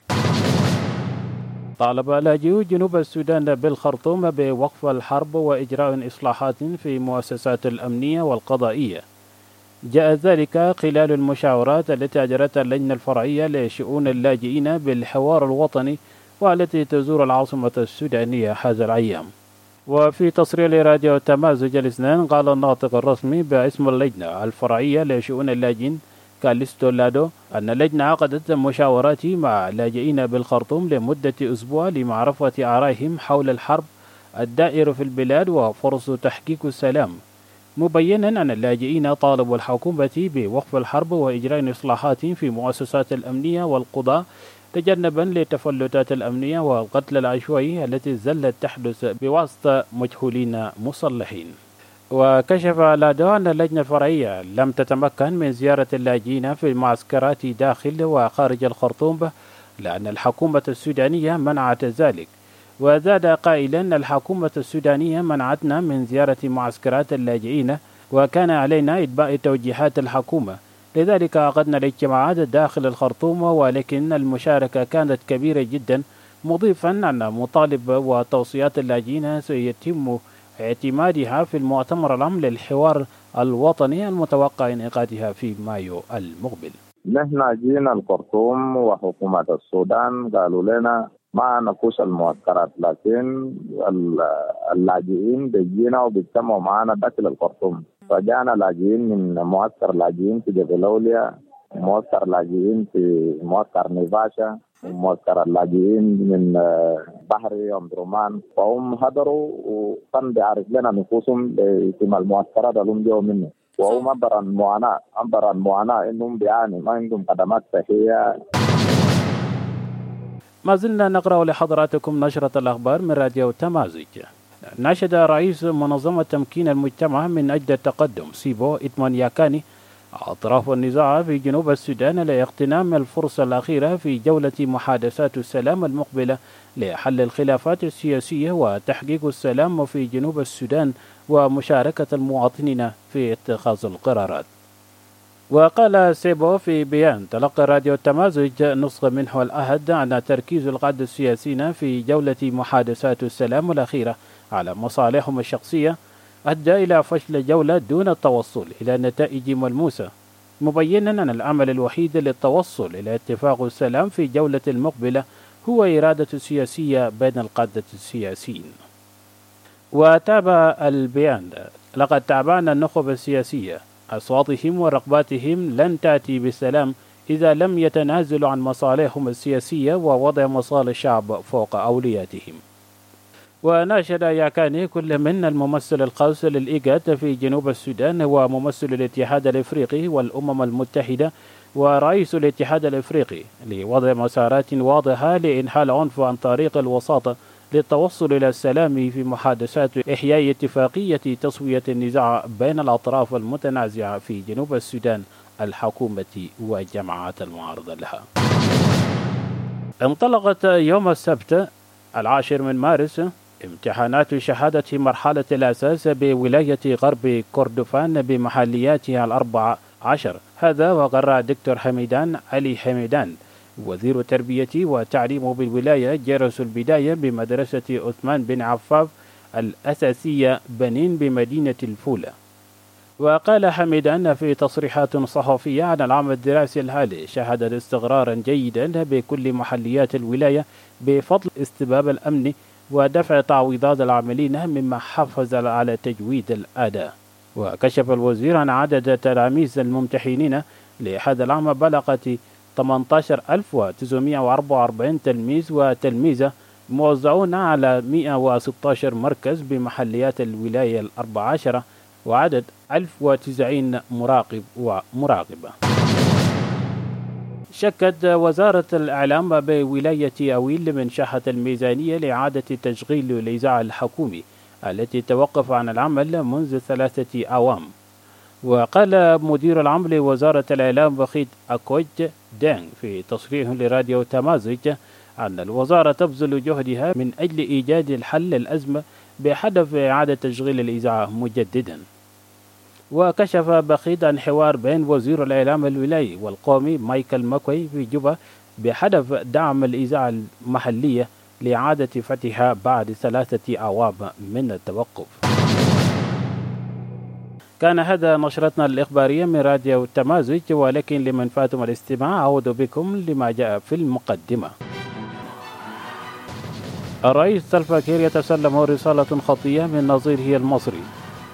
طالب لاجئو جنوب السودان بالخرطوم بوقف الحرب وإجراء إصلاحات في مؤسسات الأمنية والقضائية. جاء ذلك خلال المشاورات التي أجرتها اللجنة الفرعية لشؤون اللاجئين بالحوار الوطني، والتي تزور العاصمة السودانية هذا الأيام. وفي تصريح لراديو تمازج الاثنين قال الناطق الرسمي باسم اللجنة الفرعية لشؤون اللاجئين كاليستو لادو أن اللجنة عقدت مشاورات مع لاجئين بالخرطوم لمدة أسبوع لمعرفة آرائهم حول الحرب الدائرة في البلاد وفرص تحقيق السلام، مبينا أن اللاجئين طالبوا الحكومة بوقف الحرب وإجراء إصلاحات في مؤسسات الأمنية والقضاء تجنبا للتفلتات الأمنية والقتل العشوائي التي زلت تحدث بواسطة مجهولين مصلحين. وكشف الأعداء أن اللجنة الفرعية لم تتمكن من زيارة اللاجئين في المعسكرات داخل وخارج الخرطوم لأن الحكومة السودانية منعت ذلك. وزاد قائلا أن الحكومة السودانية منعتنا من زيارة معسكرات اللاجئين وكان علينا إتباع توجيهات الحكومة، لذلك عقدنا الاجتماعات داخل الخرطوم ولكن المشاركة كانت كبيرة جدا، مضيفا أن مطالب وتوصيات اللاجئين سيتم اعتمادها في المؤتمر العام للحوار الوطني المتوقع انعقادها في مايو المقبل. نحن جينا الخرطوم وحكومة السودان قالوا لنا ما نقوش المعسكرات، لكن اللاجئين بيجينا وبيجتمعوا معنا داخل الخرطوم. فجانا لاجئين من معسكر لاجئين في جبل أولياء، معسكر لاجئين في معسكر نيفاشا، ومعسكر اللاجئين من بحري أمدرومان، فهم هدروا وكان بيعرف لنا نفوسهم في المعسكرات اللي هم جوا منه، وهم عبر عن معاناة عبر عن معاناة إنهم بيعاني ما عندهم خدمات صحية. ما زلنا نقرأ لحضراتكم نشرة الأخبار من راديو تمازج. ناشد رئيس منظمة تمكين المجتمع من أجل التقدم سيبو إتمان ياكاني أطراف النزاع في جنوب السودان لاغتنام الفرصة الأخيرة في جولة محادثات السلام المقبلة لحل الخلافات السياسية وتحقيق السلام في جنوب السودان ومشاركة المواطنين في اتخاذ القرارات. وقال سيبو في بيان تلقى راديو التمازج نسخة منه الأحد أن تركيز القادة السياسيين في جولة محادثات السلام الأخيرة على مصالحهم الشخصية أدى إلى فشل الجولة دون التوصل إلى نتائج ملموسة، مبينا أن العمل الوحيد للتوصل إلى اتفاق السلام في جولة المقبلة هو إرادة سياسية بين القادة السياسيين. وتابع البيان: لقد تابعنا النخب السياسية، أصواتهم ورغباتهم لن تأتي بالسلام إذا لم يتنازلوا عن مصالحهم السياسية ووضع مصالح الشعب فوق أولوياتهم. وناشد ياكاني كل من الممثل الخاص للإيجاد في جنوب السودان وممثل الاتحاد الإفريقي والأمم المتحدة ورئيس الاتحاد الإفريقي لوضع مسارات واضحة لإنحاء العنف عن طريق الوساطة للتوصل إلى السلام في محادثات إحياء اتفاقية تسوية النزاع بين الأطراف المتنازعة في جنوب السودان، الحكومة وجماعات المعارضة لها. انطلقت يوم السبت العاشر من مارس امتحانات شهادة مرحلة الأساس بولاية غرب كردفان بمحلياتها الأربع عشر. هذا وقرر الدكتور حميدان علي حميدان وزير التربية والتعليم بالولاية جرس البداية بمدرسة عثمان بن عفاف الأساسية بنين بمدينة الفولة. وقال حميدان في تصريحات صحفية عن العام الدراسي الحالي شهد استقرارا جيدا بكل محليات الولاية بفضل استباب الأمن ودفع تعويضات العاملين مما حفز على تجويد الأداء. وكشف الوزير عن عدد تلاميذ الممتحنين لهذا العام بلغت ثمانية عشر ألف وتسعمائة وأربعة وأربعين تلميذ وتلميذة موزعون على مئة وستة عشر مركز بمحليات الولاية الأربع عشرة وعدد ألف وتسعين مراقب ومراقبة. شكت وزارة الإعلام بولاية أويل من شحة الميزانية لإعادة تشغيل الإذاعة الحكومي التي توقف عن العمل منذ ثلاثة أعوام. وقال مدير العام لوزارة الإعلام بخيت أكوج دانغ في تصريح لراديو تمازج أن الوزارة تبذل جهدها من أجل إيجاد الحل للأزمة بهدف إعادة تشغيل الإذاعة مجددا. وكشف بخيت عن حوار بين وزير الإعلام الولايي والقومي مايكل ماكوي في جوبا بهدف دعم الإذاعة المحلية لإعادة فتحها بعد ثلاثة أعوام من التوقف. كان هذا نشرتنا الإخبارية من راديو التمازج، ولكن لمن فاتم الاستماع أعود بكم لما جاء في المقدمة. الرئيس سلفا كير يتسلم رسالة خطية من نظيره المصري.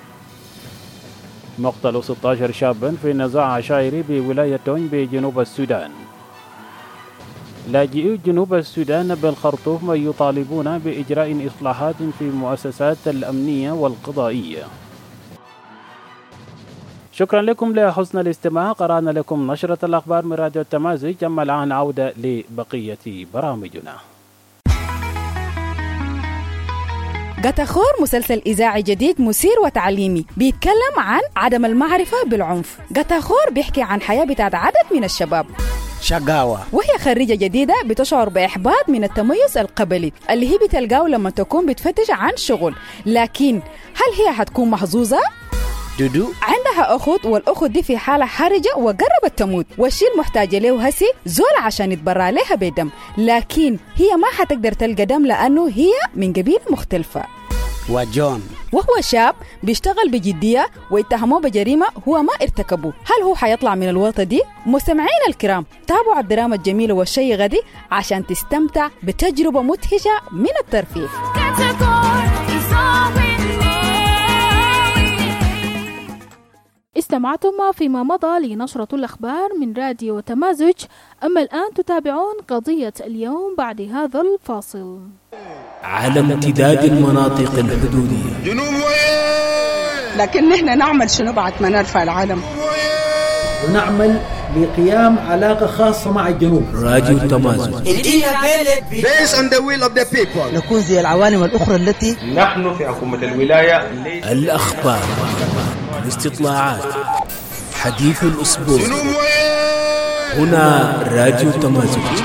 مقتل ستة عشر شابا في نزاع عشائري بولاية تونج بجنوب السودان. لاجئو جنوب السودان بالخرطوم يطالبون بإجراء إصلاحات في المؤسسات الأمنية والقضائية. شكرا لكم لحسن الاستماع. قرأنا لكم نشرة الأخبار من راديو التمازج. أما الآن عودة لبقية برامجنا. قطخور مسلسل إذاعي جديد مثير وتعليمي بيتكلم عن عدم المعرفة بالعنف. قطخور بيحكي عن حياة بتاعت عدد من الشباب شقاوة، وهي خريجة جديدة بتشعر بإحباط من التميز القبلي اللي هي بتلقاه لما تكون بتفتش عن شغل. لكن هل هي حتكون محظوظة؟ دودو عندها أخت، والأخت دي في حالة حرجة وقربت تموت، والشيء المحتاجة له هسي زول عشان يتبرع لها بدم، لكن هي ما حتقدر تلقى دم لأنه هي من قبيلة مختلفة. وجون وهو شاب بيشتغل بجدية واتهموه بجريمة هو ما ارتكبه. هل هو حيطلع من الورطة دي؟ مستمعين الكرام، تابعوا الدراما الجميلة والشيقة دي عشان تستمتع بتجربة مدهشة من الترفيه. استمعتم فيما مضى لنشرة الأخبار من راديو تمازج. أما الآن تتابعون قضية اليوم بعد هذا الفاصل. على امتداد المناطق الحدودية جنوب لكن نحن نعمل شنو بعد ما نرفع العلم؟ ونعمل لقيام علاقة خاصة مع الجنوب. راديو تمازج Based on the will of the people. نكون زي العوالم الأخرى التي نحن في حكومة الولاية. الأخبار، الاستطلاعات، حديث الأسبوع، هنا راديو تمازج.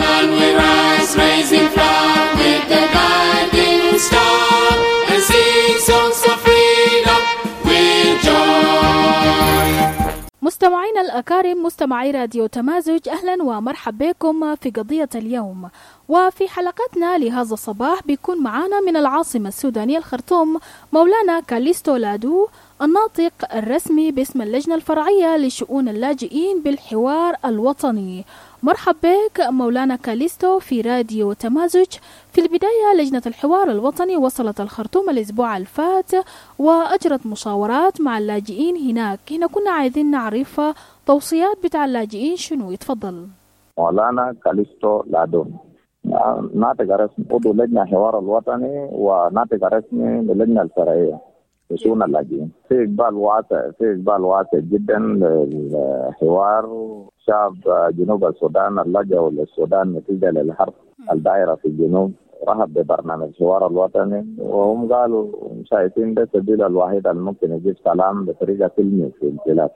مستمعينا الأكارم، مستمعي راديو تمازج، أهلا ومرحبا بكم في قضية اليوم. وفي حلقتنا لهذا الصباح بيكون معنا من العاصمة السودانية الخرطوم مولانا كاليستو لادو، الناطق الرسمي باسم اللجنة الفرعية لشؤون اللاجئين بالحوار الوطني. مرحبا بك مولانا كاليستو في راديو تمازج. في البداية، لجنة الحوار الوطني وصلت الخرطوم الأسبوع الفات وأجرت مشاورات مع اللاجئين هناك. هنا كنا عايزين نعرف توصيات بتاع اللاجئين شنو. يتفضل. مولانا كاليستو لادو، ناطق رسمي عضو لجنة الحوار الوطني وناطق رسمي للجنة الفرعية لشؤون اللاجئين. في إقبال واسع في إقبال واسع جدا للحوار. شعب جنوب السودان اللجأوا للسودان نتيجة للحرب الدائرة في الجنوب رحب ببرنامج الحوار الوطني، وهم قالوا شايفين ده السبيل الوحيد اللي ممكن يجيب سلام بطريقة سلمية في البلاد.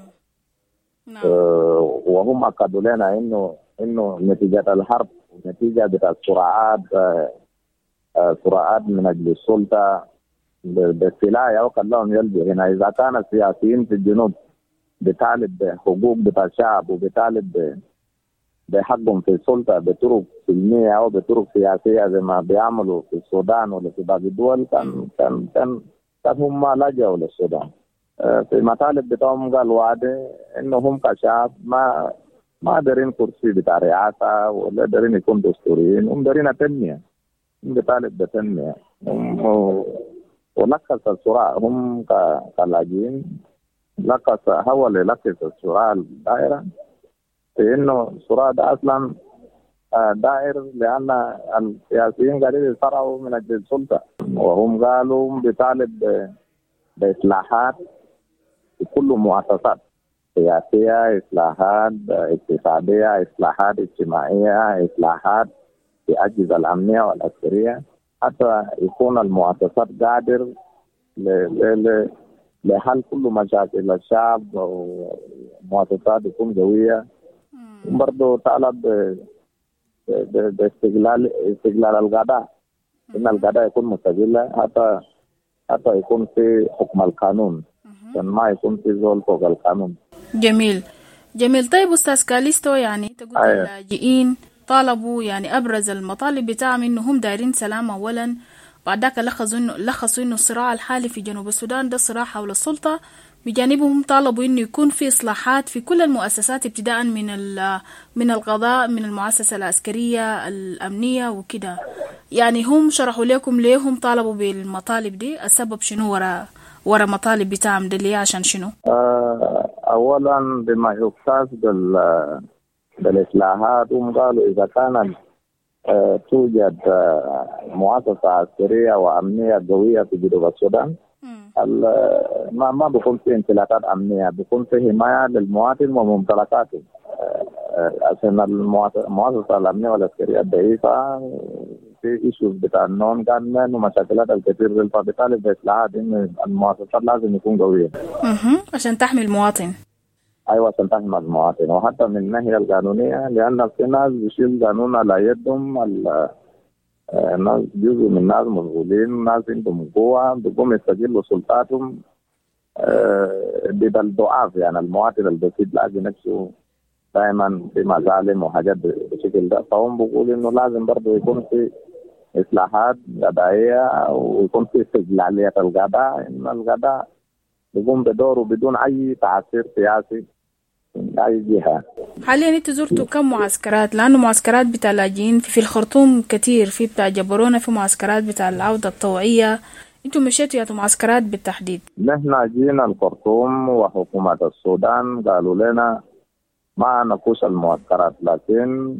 أه وهم أكدوا لنا إنه إنه نتيجة الحرب نتيجة بتاع الصراعات أه صراعات من أجل السلطة بالسلاح يوقع لهم يلبي هنا. إذا كان السياسيين في الجنوب بيطالب بحقوق بتاع الشعب وبيطالب بحقهم في السلطة بطرق سلمية أو بطرق سياسية زي ما بيعملوا في السودان ولا في باقي الدول، كان كان كان كان هم لجأوا للسودان. في المطالب بتاعهم قال واحد إنه هم كشعب ما ما دارين كرسي بتاع رئاسة ولا دارين يكون دستوريين، هم دارين تنمية، هم بيطالب بتنمية. ولكس الصراع هم كلاجئين لكس هو اللي لكس الصراع الدائرة، في إنه الصراع ده أصلا دائر لأن السياسيين قاعدين يصارعوا من أجل السلطة، وهم قالوا بيطالب بإصلاحات في كل مؤسسات سياسية، إصلاحات اقتصادية، إصلاحات اجتماعية، إصلاحات في الأجهزة الأمنية والعسكرية، حتى يكون المؤسسات قادر لحل كل مشاكل الشعب ومؤسسات يكون قوية. برضو طالب باستقلال استقلال القضاء، إن القضاء يكون مستقل حتى حتى يكون في حكم القانون، عشان ما يكون في زول فوق القانون. جميل جميل. طيب أستاذ كاليستو، يعني تقول أيوة. اللاجئين طالبوا يعني أبرز المطالب بتاعهم إنهم دايرين سلام أولا، بعد ذاك لخصوا إنه لخصوا إنه الصراع الحالي في جنوب السودان ده صراع حول السلطة. بجانبهم طالبوا إنه يكون في إصلاحات في كل المؤسسات ابتداء من من القضاء، من المؤسسة العسكرية، الأمنية وكده. يعني هم شرحوا لكم ليه هم طالبوا بالمطالب دي، السبب شنو ورا ورا مطالب بتاعهم دي ليه، عشان شنو؟ أولا بما يختص بال بالإصلاحات، هم قالوا إذا كانت أه توجد أه مؤسسة عسكرية وأمنية قوية في جنوب السودان، ما ما بيكون في انطلاقات امنيه، بيكون في حمايه للمواطن وممتلكاته. عشان المؤسسه الامنيه والعسكريه ضعيفه، في ايشوز بتاع النون جانمان ومشاكلات الكثير، فبالتالي باصلاحات ان المؤسسات لازم يكون قويه عشان تحمي المواطن. ايوه عشان تحمي المواطن، وحتى من الناحيه القانونيه، لان في ناس بيشيل قانون على يدهم، الناس جزء من الناس مشغولين، ناس عندهم قوه بيقوموا يستغلوا سلطاتهم ضد الضعاف. يعني المواطن البسيط لاقي نفسه دائما في مظالم وحاجات بالشكل ده، فهم بيقولوا انه لازم برضه يكون في اصلاحات قضائيه ويكون في استقلاليه القضاء، ان القضاء يقوم بدوره بدون اي تاثير سياسي من اي جهه. حاليا انت زرتوا كم معسكرات؟ لانه معسكرات بتاع اللاجئين في الخرطوم كتير، في بتاع جبرونا، في معسكرات بتاع العوده الطوعيه، انتم مشيتوا يا معسكرات بالتحديد؟ نحن جينا الخرطوم وحكومه السودان قالوا لنا ما نخش المعسكرات، لكن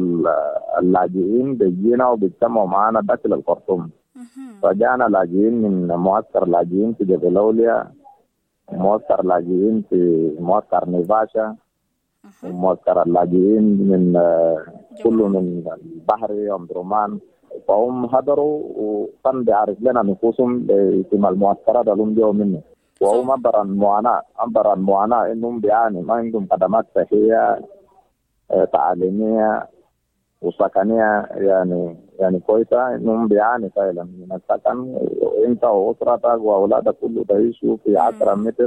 اللاجئين بيجينا وبيجتمعوا معنا داخل الخرطوم. فجانا لاجئين من معسكر لاجئين في جبل أولياء، معسكر لاجئين في معسكر نيفاشا، ومعسكر اللاجئين من كله من البحري ومدرومان. فهم هدروا وكان بيعرف لنا نفوسهم في المعسكرات اللي هم جوا منه، وهم أبرا المعاناة أبرا المعاناة إنهم بيعاني، ما عندهم خدمات صحية تعليمية وسكنية يعني يعني كويسة، إنهم بيعاني فعلا من السكن. أنت وأسرتك وأولادك كله تعيشوا في عشرة متر،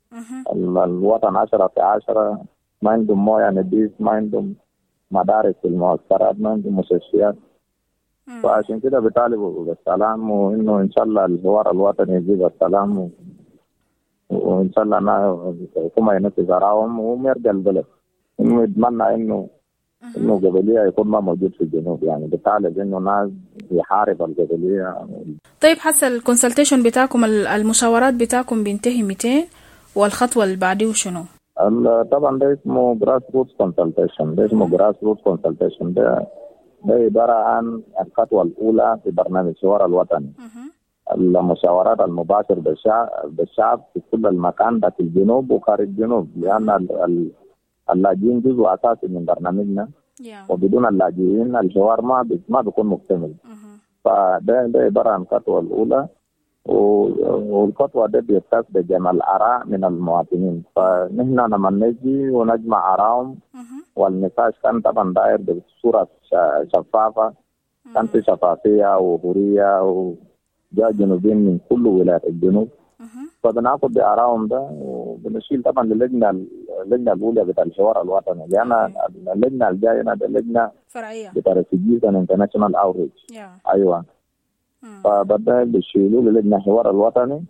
الوطن عشرة في عشرة، ما عندهم موية نظيف، ما عندهم مدارس في المعسكرات، ما عندهم مستشفيات. فعشان كده بيطالبوا بالسلام، وإنه إن شاء الله الحوار الوطني يجيب السلام، و... وإن شاء الله الحكومة ينفذ آرائهم وهم يرجع البلد. إنه يتمنى إنه إنه القبلية يكون ما موجود في الجنوب، يعني بيطالب إنه ناس يحارب القبلية. طيب حتى الكونسلتيشن بتاعكم، المشاورات بتاعكم بينتهي مئتين، والخطوة اللي بعديه شنو؟ طبعا ده اسمه جراس روت كونسلتيشن، ده اسمه جراس روت كونسلتيشن، ده ده عبارة عن الخطوة الأولى في برنامج الحوار الوطني. المشاورات المباشرة بالشعب بالشعب في كل المكان ده في الجنوب وخارج الجنوب، لأن اللاجئين جزء أساسي من برنامجنا، وبدون اللاجئين الحوار ما ما بيكون مكتمل. فده ده عبارة عن الخطوة الأولى، والخطوة ده بيختص بجمع الآراء من المواطنين. فنحن لما نجي ونجمع آرائهم، والنقاش كان طبعا داير بصورة شفافة، كان في شفافية وحرية، وجاء جنوبيين من كل ولايات الجنوب. فبناخد بآرائهم ده وبنشيل طبعا للجنة اللجنة الأولى بتاع الحوار الوطني، لأن اللجنة الجاية ده اللجنة فرعية بتاع ريفيجيز اند انترناشونال اوتريتش. أيوة. فبدأ بيشيلوا للجنة الحوار الوطني،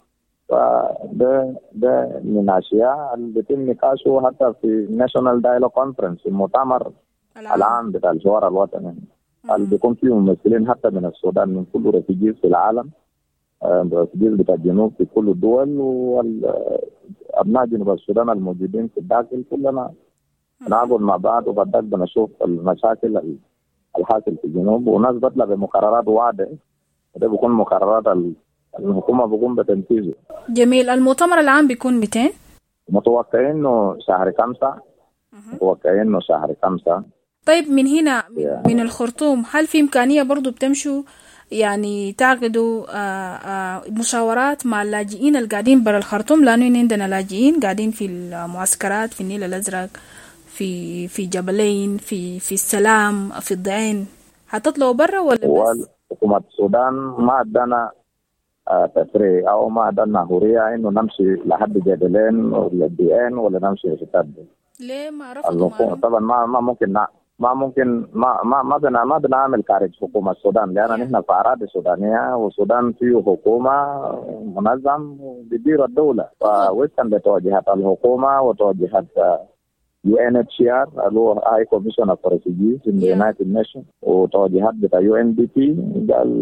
فده ده من الأشياء اللي بيتم نقاشه حتى في ناشونال دايلوج كونفرنس، المؤتمر العام بتاع الحوار الوطني، اللي بيكون فيه ممثلين حتى من السودان، من كل ريفيجيز في العالم، الريفيجيز بتاع الجنوب في كل الدول، والأبناء جنوب السودان الموجودين في الداخل، كلنا نقعد مع بعض وبدأ بنشوف المشاكل الحاصل في الجنوب، وناس بطلع بمقررات واضحة، وده بيكون مقررات الحكومة بيقوم بتنفيذه. جميل. المؤتمر العام بيكون مئتين؟ متوقعين انه شهر خمسة. متوقعين انه شهر خمسة. طيب من هنا من الخرطوم، هل في إمكانية برضو بتمشوا يعني تعقدوا آآ آآ مشاورات مع اللاجئين القاعدين برا الخرطوم؟ لأنه عندنا لاجئين قاعدين في المعسكرات في النيل الأزرق، في في جبلين، في في السلام، في الضعين، هتطلعوا برا ولا بس؟ حكومة السودان ما ادانا تفريق او ما ادانا حريه انه نمشي لحد جبلين ولا الضعين ولا نمشي لشتات. ليه ما رفضوا؟ طبعا ما ما ممكن ما ممكن ما ما ما بنا ما بنعمل خارج حكومه السودان، لان نحن في اراضي سودانيه، والسودان فيه حكومه منظم بيدير الدوله، فوفقا لتوجيهات الحكومه وتوجيهات يو إن إتش آر اللي هو هاي كوميشن اوف ريفيجيز ان ذا يونايتد نيشن، وتوجيهات بتاع يو إن دي بي قال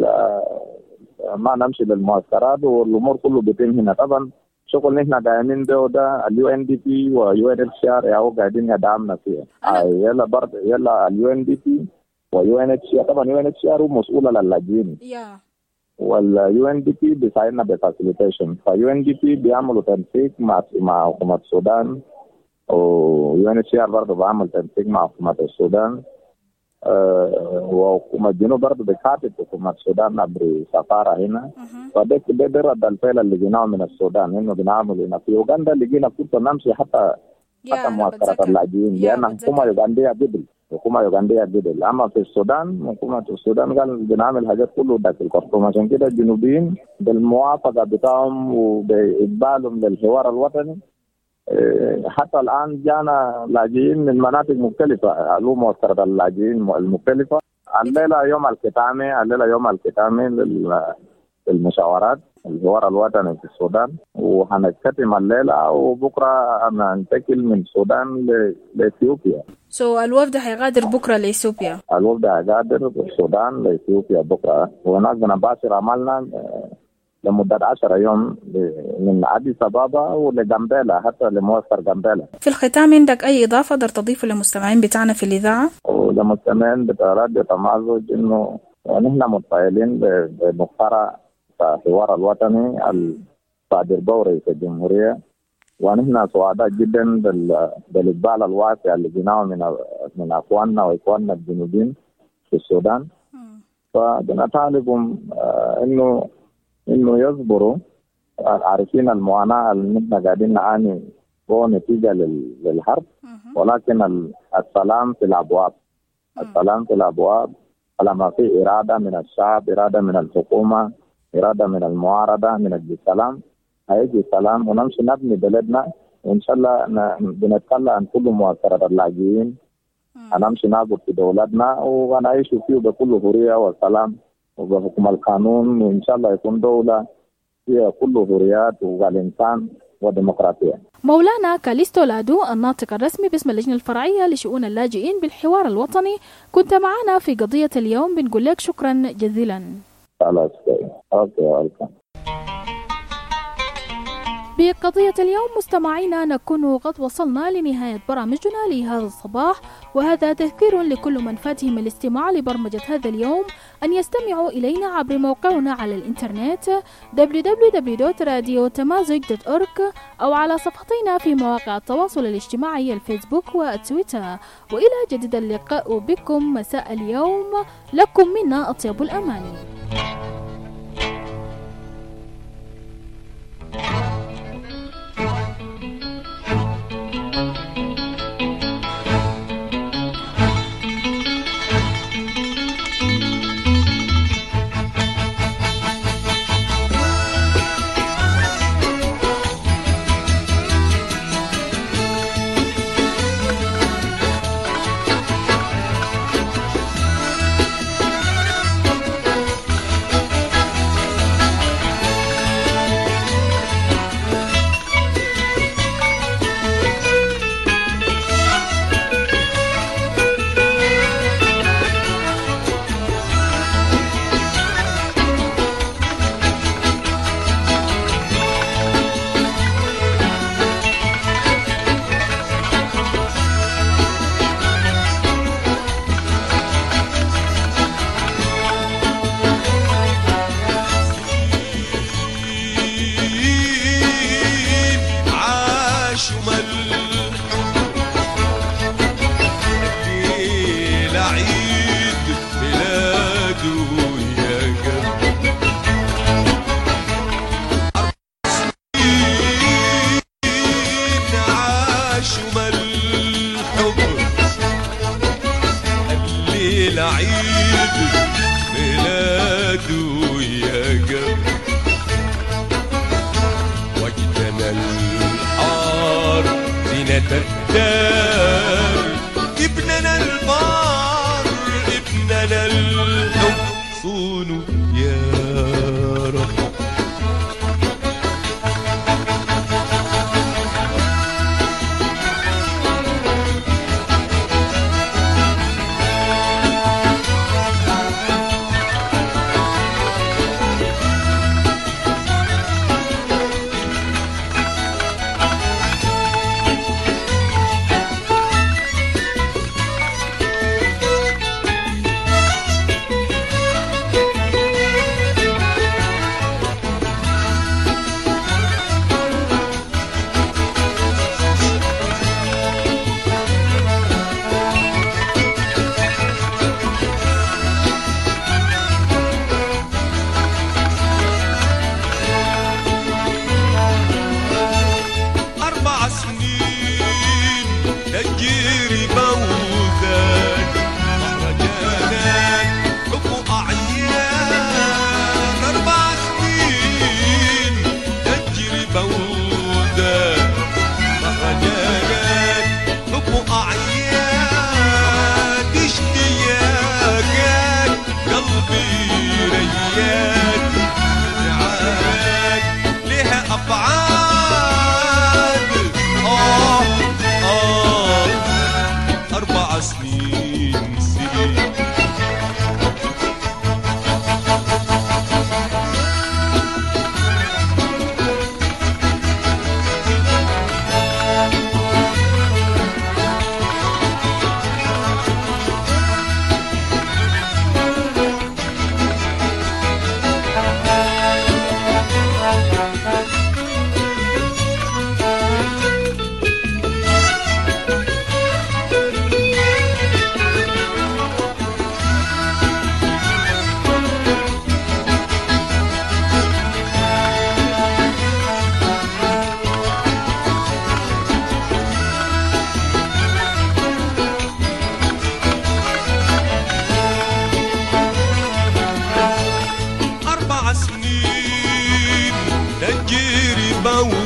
ما نمشي للمعسكرات، والامور كله بيتم هنا. طبعا شغل نحن دايمين ده وده اليو ان دي بي ويو ان اتش ار ياهو قاعدين يدعمنا فيها. يلا برضه يلا اليو ان دي بي ويو ان اتش ار، طبعا يو ان اتش ار هو مسؤول عن اللاجئين. واليو ان دي بي بيساعدنا بفاسيليتيشن. فيو ان دي بي بيعملوا تنسيق مع مع حكومه السودان، ويو ان سي ار برضه بيعمل تنسيق مع حكومه السودان، أه وحكومه الجنوب برضه بتكاتب حكومه السودان عبر سفاره هنا. فده ده رد الفعل اللي جيناه من السودان انه بنعمل هنا. في اوغندا لقينا فرصه نمشي حتى حتى معسكرات اللاجئين لان الحكومه اليوغنديه قبل الحكومه اليوغنديه قبل. اما في السودان حكومه السودان قال بنعمل حاجات كله داخل الخرطوم. عشان كده الجنوبيين بالموافقه بتاعهم وباقبالهم للحوار الوطني حتى الان جانا لاجئين من مناطق مختلفه، له معسكرات اللاجئين المختلفه. الليله يوم الختامي الليله يوم الختامي للمشاورات الحوار الوطني في السودان، وهنختم الليله وبكره هننتقل من السودان لاثيوبيا. سو so, الوفد هيغادر بكره لاثيوبيا. الوفد هيغادر السودان لاثيوبيا بكره، وهناك بنباشر عملنا لمدة عشرة يوم من أديس أبابا ولجامبيلا حتى لمعسكر جامبيلا. في الختام عندك أي إضافة تقدر تضيفه للمستمعين بتاعنا في الإذاعة؟ وللمستمعين بتاع راديو تمازج إنه نحن متفائلين بمقترح الحوار الوطني الصادر برئيس الجمهورية، ونحن سعداء جدا بالإقبال الواسع اللي جيناه من من أخواننا وإخواننا الجنوبيين في السودان. فبنطالبهم إنه إنه يصبروا، عارفين المعاناة اللي نحن قاعدين نعاني هو نتيجة للحرب، ولكن السلام في الأبواب. السلام في الأبواب لما في إرادة من الشعب، إرادة من الحكومة، إرادة من المعارضة من أجل السلام، هيجي السلام ونمشي نبني بلدنا. وإن شاء الله بنتكلم عن كل معسكرات اللاجئين، هنمشي نعبد في دولتنا ونعيش فيه بكل حرية والسلام وبحكم القانون، وإن شاء الله يكون دولة فيها كل حريات والإنسان وديمقراطية. مولانا كاليستو لادو الناطق الرسمي باسم اللجنة الفرعية لشؤون اللاجئين بالحوار الوطني، كنت معنا في قضية اليوم، بنقول لك شكرا جزيلا. خلاص اوكي. بقضية اليوم مستمعينا نكون قد وصلنا لنهاية برامجنا لهذا الصباح، وهذا تذكير لكل من فاتهم الاستماع لبرمجة هذا اليوم أن يستمعوا إلينا عبر موقعنا على الإنترنت دبليو دبليو دبليو دوت راديو تمازج دوت أورج أو على صفحتنا في مواقع التواصل الاجتماعي الفيسبوك والتويتر. وإلى جديد اللقاء بكم مساء اليوم، لكم منا أطيب الأماني. ابننا البار ابننا الحب صونوا يا رب. غير بول